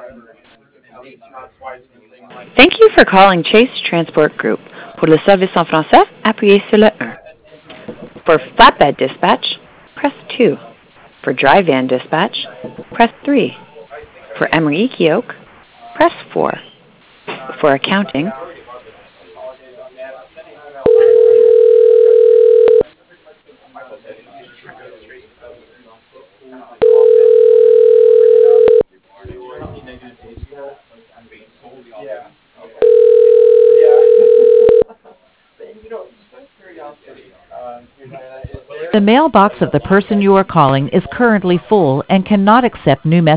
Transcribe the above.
Thank you for calling Chase Transport Group. Pour le service en français, appuyez sur le 1. For flatbed dispatch, press 2. For dry van dispatch, press 3. For Emery Kiosk, press 4. For accounting, The mailbox of the person you are calling is currently full and cannot accept new messages.